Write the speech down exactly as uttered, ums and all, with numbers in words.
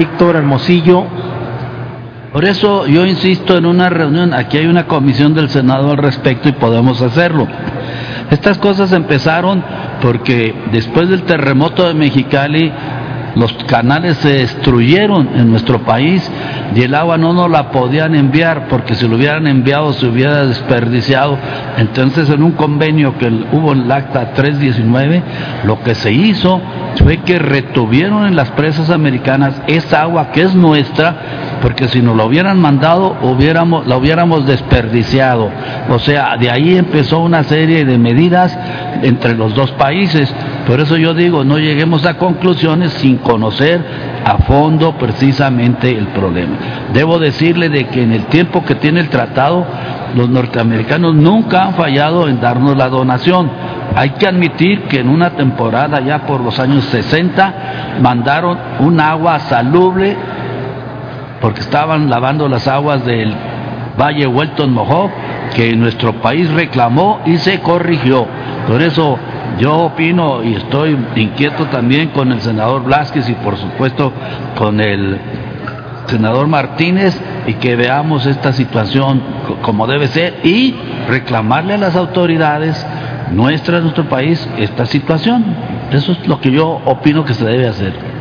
Víctor Hermosillo. Por eso yo insisto en una reunión, aquí hay una comisión del Senado al respecto y podemos hacerlo. Estas cosas empezaron porque después del terremoto de Mexicali, los canales se destruyeron en nuestro país y el agua no nos la podían enviar, porque si lo hubieran enviado se hubiera desperdiciado. Entonces, en un convenio que hubo en el acta trescientos diecinueve, lo que se hizo fue que retuvieron en las presas americanas esa agua que es nuestra, porque si nos la hubieran mandado hubiéramos, la hubiéramos desperdiciado. O sea, de ahí empezó una serie de medidas entre los dos países. Por eso yo digo, no lleguemos a conclusiones sin conocer a fondo precisamente el problema. Debo decirle de que en el tiempo que tiene el tratado, los norteamericanos nunca han fallado en darnos la donación. Hay que admitir que en una temporada ya por los años sesenta mandaron un agua salubre, porque estaban lavando las aguas del Valle Welton Mojó, que nuestro país reclamó y se corrigió. Por eso yo opino y estoy inquieto también con el senador Blázquez y por supuesto con el senador Martínez, y que veamos esta situación como debe ser y reclamarle a las autoridades nuestras, nuestro país, esta situación. Eso es lo que yo opino que se debe hacer.